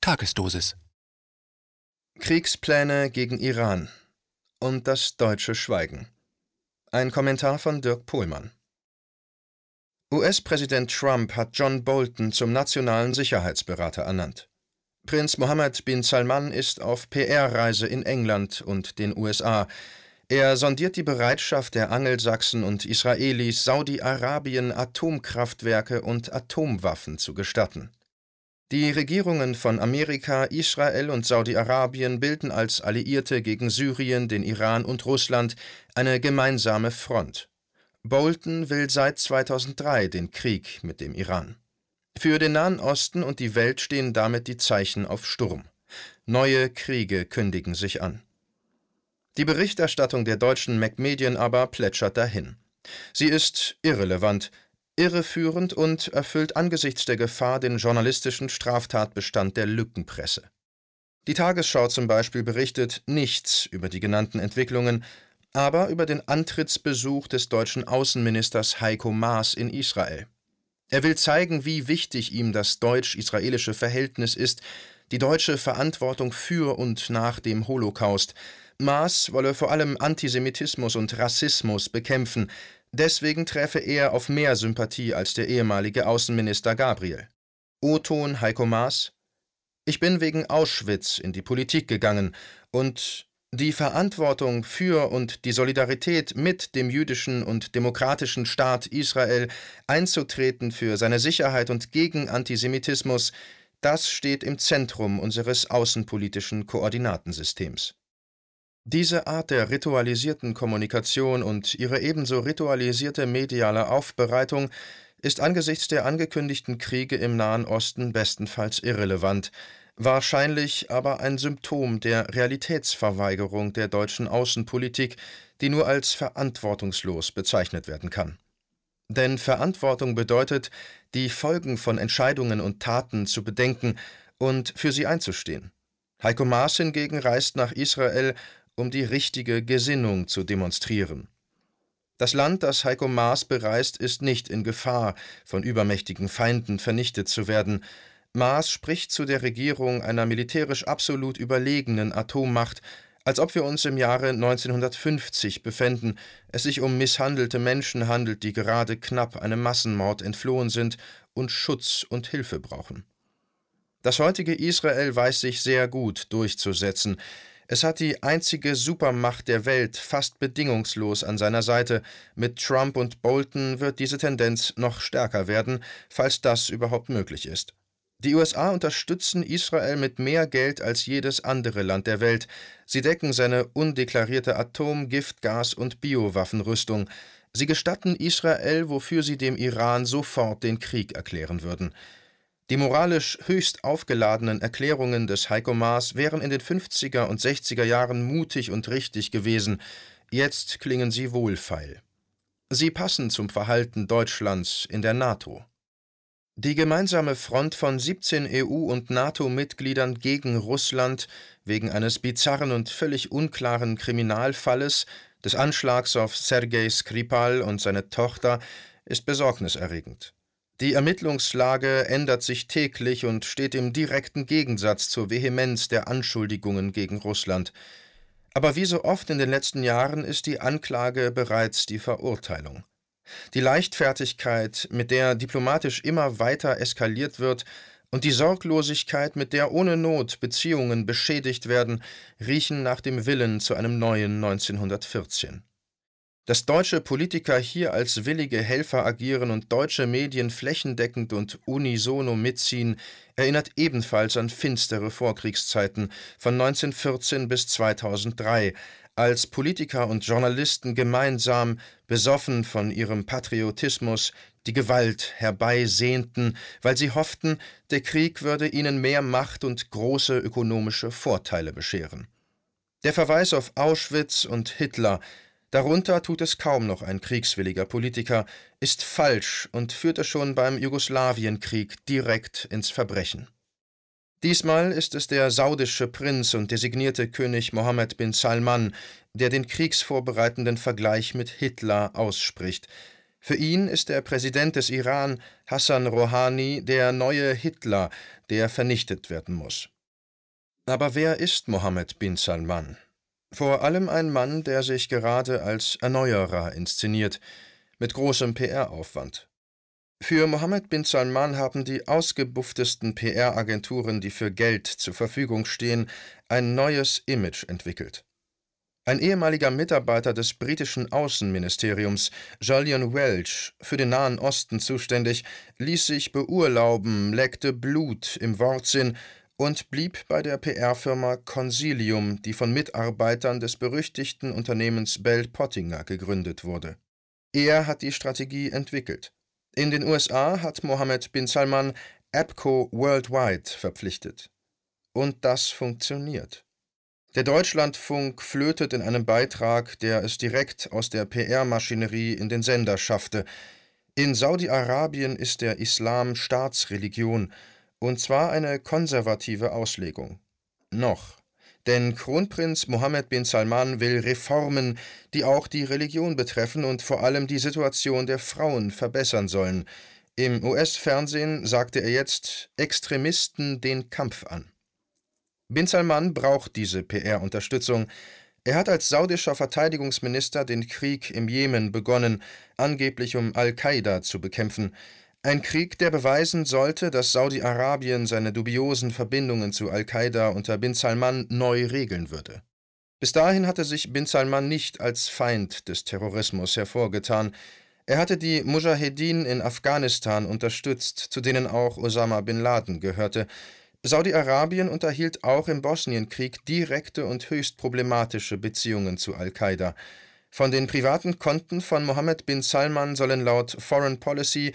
Tagesdosis. Kriegspläne gegen Iran und das deutsche Schweigen. Ein Kommentar von Dirk Pohlmann. US-Präsident Trump hat John Bolton zum nationalen Sicherheitsberater ernannt. Prinz Mohammed bin Salman ist auf PR-Reise in England und den USA. Er sondiert die Bereitschaft der Angelsachsen und Israelis, Saudi-Arabien Atomkraftwerke und Atomwaffen zu gestatten. Die Regierungen von Amerika, Israel und Saudi-Arabien bilden als Alliierte gegen Syrien, den Iran und Russland eine gemeinsame Front. Bolton will seit 2003 den Krieg mit dem Iran. Für den Nahen Osten und die Welt stehen damit die Zeichen auf Sturm. Neue Kriege kündigen sich an. Die Berichterstattung der deutschen Macmedian aber plätschert dahin. Sie ist irrelevant, irreführend und erfüllt angesichts der Gefahr den journalistischen Straftatbestand der Lückenpresse. Die Tagesschau zum Beispiel berichtet nichts über die genannten Entwicklungen, aber über den Antrittsbesuch des deutschen Außenministers Heiko Maas in Israel. Er will zeigen, wie wichtig ihm das deutsch-israelische Verhältnis ist, die deutsche Verantwortung für und nach dem Holocaust. Maas wolle vor allem Antisemitismus und Rassismus bekämpfen. Deswegen träfe er auf mehr Sympathie als der ehemalige Außenminister Gabriel. O-Ton Heiko Maas: Ich bin wegen Auschwitz in die Politik gegangen und die Verantwortung für und die Solidarität mit dem jüdischen und demokratischen Staat Israel einzutreten für seine Sicherheit und gegen Antisemitismus, das steht im Zentrum unseres außenpolitischen Koordinatensystems. Diese Art der ritualisierten Kommunikation und ihre ebenso ritualisierte mediale Aufbereitung ist angesichts der angekündigten Kriege im Nahen Osten bestenfalls irrelevant, wahrscheinlich aber ein Symptom der Realitätsverweigerung der deutschen Außenpolitik, die nur als verantwortungslos bezeichnet werden kann. Denn Verantwortung bedeutet, die Folgen von Entscheidungen und Taten zu bedenken und für sie einzustehen. Heiko Maas hingegen reist nach Israel, um die richtige Gesinnung zu demonstrieren. Das Land, das Heiko Maas bereist, ist nicht in Gefahr, von übermächtigen Feinden vernichtet zu werden. Maas spricht zu der Regierung einer militärisch absolut überlegenen Atommacht, als ob wir uns im Jahre 1950 befänden, es sich um misshandelte Menschen handelt, die gerade knapp einem Massenmord entflohen sind und Schutz und Hilfe brauchen. Das heutige Israel weiß sich sehr gut durchzusetzen. Es hat die einzige Supermacht der Welt fast bedingungslos an seiner Seite. Mit Trump und Bolton wird diese Tendenz noch stärker werden, falls das überhaupt möglich ist. Die USA unterstützen Israel mit mehr Geld als jedes andere Land der Welt. Sie decken seine undeklarierte Atom-, Gift-, Gas- und Biowaffenrüstung. Sie gestatten Israel, wofür sie dem Iran sofort den Krieg erklären würden. Die moralisch höchst aufgeladenen Erklärungen des Heiko Maas wären in den 50er und 60er Jahren mutig und richtig gewesen. Jetzt klingen sie wohlfeil. Sie passen zum Verhalten Deutschlands in der NATO. Die gemeinsame Front von 17 EU- und NATO-Mitgliedern gegen Russland wegen eines bizarren und völlig unklaren Kriminalfalles, des Anschlags auf Sergei Skripal und seine Tochter, ist besorgniserregend. Die Ermittlungslage ändert sich täglich und steht im direkten Gegensatz zur Vehemenz der Anschuldigungen gegen Russland. Aber wie so oft in den letzten Jahren ist die Anklage bereits die Verurteilung. Die Leichtfertigkeit, mit der diplomatisch immer weiter eskaliert wird, und die Sorglosigkeit, mit der ohne Not Beziehungen beschädigt werden, riechen nach dem Willen zu einem neuen 1914. Dass deutsche Politiker hier als willige Helfer agieren und deutsche Medien flächendeckend und unisono mitziehen, erinnert ebenfalls an finstere Vorkriegszeiten von 1914 bis 2003, als Politiker und Journalisten gemeinsam, besoffen von ihrem Patriotismus, die Gewalt herbeisehnten, weil sie hofften, der Krieg würde ihnen mehr Macht und große ökonomische Vorteile bescheren. Der Verweis auf Auschwitz und Hitler, darunter tut es kaum noch ein kriegswilliger Politiker, ist falsch und führte schon beim Jugoslawienkrieg direkt ins Verbrechen. Diesmal ist es der saudische Prinz und designierte König Mohammed bin Salman, der den kriegsvorbereitenden Vergleich mit Hitler ausspricht. Für ihn ist der Präsident des Iran, Hassan Rouhani, der neue Hitler, der vernichtet werden muss. Aber wer ist Mohammed bin Salman? Vor allem ein Mann, der sich gerade als Erneuerer inszeniert, mit großem PR-Aufwand. Für Mohammed bin Salman haben die ausgebufftesten PR-Agenturen, die für Geld zur Verfügung stehen, ein neues Image entwickelt. Ein ehemaliger Mitarbeiter des britischen Außenministeriums, Julian Welch, für den Nahen Osten zuständig, ließ sich beurlauben, leckte Blut im Wortsinn und blieb bei der PR-Firma Consilium, die von Mitarbeitern des berüchtigten Unternehmens Bell Pottinger gegründet wurde. Er hat die Strategie entwickelt. In den USA hat Mohammed bin Salman APCO Worldwide verpflichtet. Und das funktioniert. Der Deutschlandfunk flötet in einem Beitrag, der es direkt aus der PR-Maschinerie in den Sender schaffte. In Saudi-Arabien ist der Islam Staatsreligion, und zwar eine konservative Auslegung. Noch. Denn Kronprinz Mohammed bin Salman will Reformen, die auch die Religion betreffen und vor allem die Situation der Frauen verbessern sollen. Im US-Fernsehen sagte er jetzt Extremisten den Kampf an. Bin Salman braucht diese PR-Unterstützung. Er hat als saudischer Verteidigungsminister den Krieg im Jemen begonnen, angeblich um Al-Qaida zu bekämpfen. Ein Krieg, der beweisen sollte, dass Saudi-Arabien seine dubiosen Verbindungen zu Al-Qaida unter bin Salman neu regeln würde. Bis dahin hatte sich bin Salman nicht als Feind des Terrorismus hervorgetan. Er hatte die Mujahedin in Afghanistan unterstützt, zu denen auch Osama bin Laden gehörte. Saudi-Arabien unterhielt auch im Bosnienkrieg direkte und höchst problematische Beziehungen zu Al-Qaida. Von den privaten Konten von Mohammed bin Salman sollen laut Foreign Policy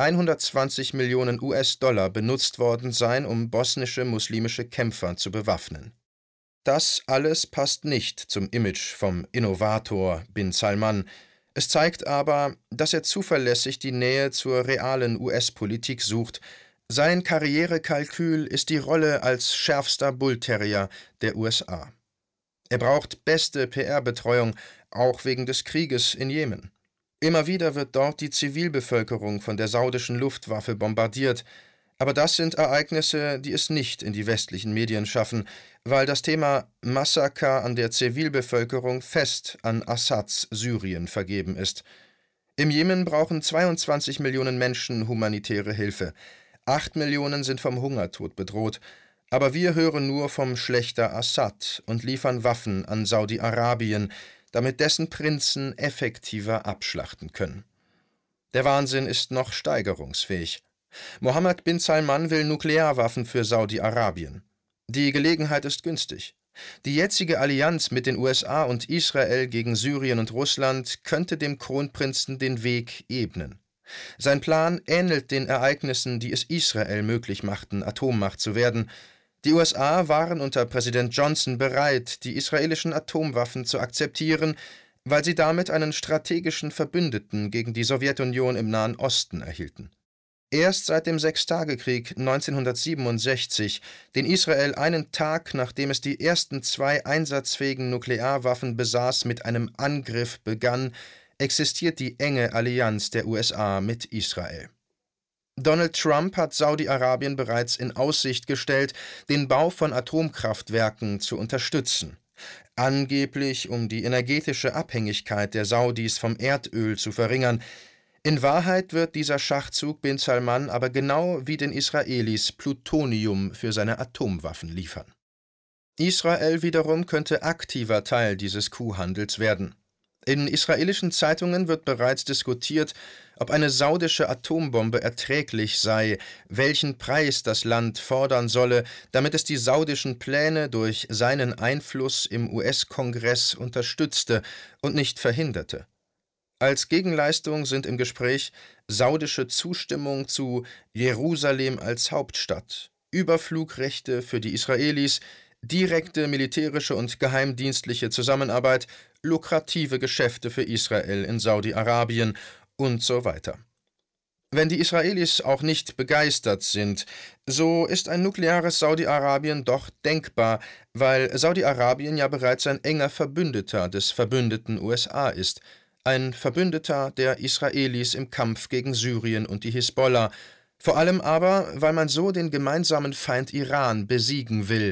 120 Millionen US-Dollar benutzt worden sein, um bosnische muslimische Kämpfer zu bewaffnen. Das alles passt nicht zum Image vom Innovator bin Salman. Es zeigt aber, dass er zuverlässig die Nähe zur realen US-Politik sucht. Sein Karrierekalkül ist die Rolle als schärfster Bullterrier der USA. Er braucht beste PR-Betreuung, auch wegen des Krieges in Jemen. Immer wieder wird dort die Zivilbevölkerung von der saudischen Luftwaffe bombardiert, aber das sind Ereignisse, die es nicht in die westlichen Medien schaffen, weil das Thema Massaker an der Zivilbevölkerung fest an Assads Syrien vergeben ist. Im Jemen brauchen 22 Millionen Menschen humanitäre Hilfe. 8 Millionen sind vom Hungertod bedroht, aber wir hören nur vom Schlächter Assad und liefern Waffen an Saudi-Arabien, damit dessen Prinzen effektiver abschlachten können. Der Wahnsinn ist noch steigerungsfähig. Mohammed bin Salman will Nuklearwaffen für Saudi-Arabien. Die Gelegenheit ist günstig. Die jetzige Allianz mit den USA und Israel gegen Syrien und Russland könnte dem Kronprinzen den Weg ebnen. Sein Plan ähnelt den Ereignissen, die es Israel möglich machten, Atommacht zu werden. Die USA waren unter Präsident Johnson bereit, die israelischen Atomwaffen zu akzeptieren, weil sie damit einen strategischen Verbündeten gegen die Sowjetunion im Nahen Osten erhielten. Erst seit dem Sechstagekrieg 1967, den Israel einen Tag, nachdem es die ersten 2 einsatzfähigen Nuklearwaffen besaß, mit einem Angriff begann, existiert die enge Allianz der USA mit Israel. Donald Trump hat Saudi-Arabien bereits in Aussicht gestellt, den Bau von Atomkraftwerken zu unterstützen, angeblich um die energetische Abhängigkeit der Saudis vom Erdöl zu verringern. In Wahrheit wird dieser Schachzug bin Salman aber genau wie den Israelis Plutonium für seine Atomwaffen liefern. Israel wiederum könnte aktiver Teil dieses Kuhhandels werden. In israelischen Zeitungen wird bereits diskutiert, ob eine saudische Atombombe erträglich sei, welchen Preis das Land fordern solle, damit es die saudischen Pläne durch seinen Einfluss im US-Kongress unterstützte und nicht verhinderte. Als Gegenleistung sind im Gespräch saudische Zustimmung zu Jerusalem als Hauptstadt, Überflugrechte für die Israelis, direkte militärische und geheimdienstliche Zusammenarbeit, lukrative Geschäfte für Israel in Saudi-Arabien und so weiter. Wenn die Israelis auch nicht begeistert sind, so ist ein nukleares Saudi-Arabien doch denkbar, weil Saudi-Arabien ja bereits ein enger Verbündeter des verbündeten USA ist, ein Verbündeter der Israelis im Kampf gegen Syrien und die Hisbollah, vor allem aber, weil man so den gemeinsamen Feind Iran besiegen will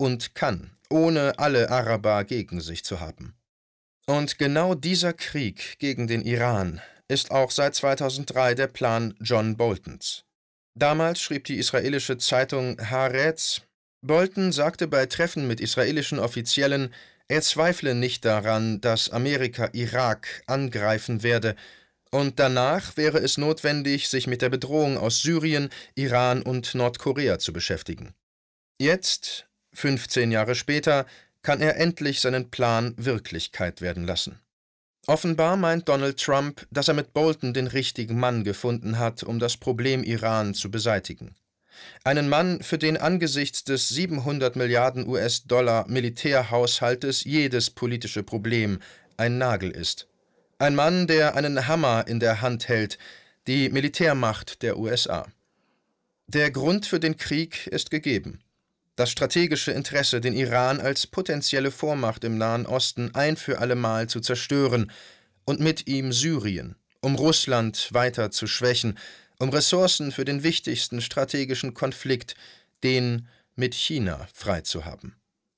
und kann, ohne alle Araber gegen sich zu haben. Und genau dieser Krieg gegen den Iran ist auch seit 2003 der Plan John Boltons. Damals schrieb die israelische Zeitung Haaretz, Bolton sagte bei Treffen mit israelischen Offiziellen, er zweifle nicht daran, dass Amerika Irak angreifen werde, und danach wäre es notwendig, sich mit der Bedrohung aus Syrien, Iran und Nordkorea zu beschäftigen. Jetzt, 15 Jahre später, kann er endlich seinen Plan Wirklichkeit werden lassen. Offenbar meint Donald Trump, dass er mit Bolton den richtigen Mann gefunden hat, um das Problem Iran zu beseitigen. Einen Mann, für den angesichts des 700 Milliarden US-Dollar Militärhaushaltes jedes politische Problem ein Nagel ist. Ein Mann, der einen Hammer in der Hand hält, die Militärmacht der USA. Der Grund für den Krieg ist gegeben. Das strategische Interesse, den Iran als potenzielle Vormacht im Nahen Osten ein für allemal zu zerstören und mit ihm Syrien, um Russland weiter zu schwächen, um Ressourcen für den wichtigsten strategischen Konflikt, den mit China, freizuhaben.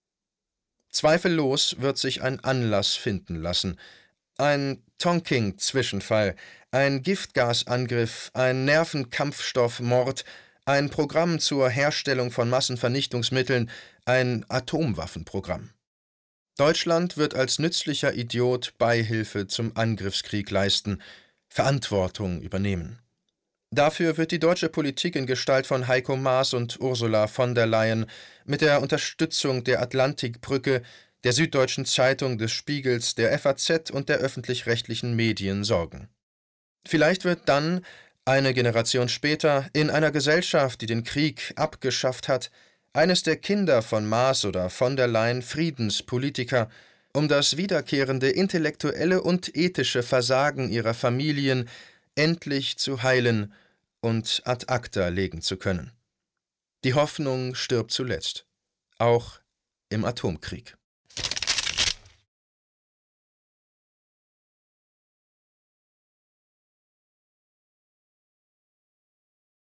Zweifellos wird sich ein Anlass finden lassen. Ein Tonking-Zwischenfall, ein Giftgasangriff, ein Nervenkampfstoffmord, ein Programm zur Herstellung von Massenvernichtungsmitteln, ein Atomwaffenprogramm. Deutschland wird als nützlicher Idiot Beihilfe zum Angriffskrieg leisten, Verantwortung übernehmen. Dafür wird die deutsche Politik in Gestalt von Heiko Maas und Ursula von der Leyen mit der Unterstützung der Atlantikbrücke, der Süddeutschen Zeitung, des Spiegels, der FAZ und der öffentlich-rechtlichen Medien sorgen. Vielleicht wird dann, eine Generation später, in einer Gesellschaft, die den Krieg abgeschafft hat, eines der Kinder von Maas oder von der Leyen Friedenspolitiker, um das wiederkehrende intellektuelle und ethische Versagen ihrer Familien endlich zu heilen und ad acta legen zu können. Die Hoffnung stirbt zuletzt, auch im Atomkrieg.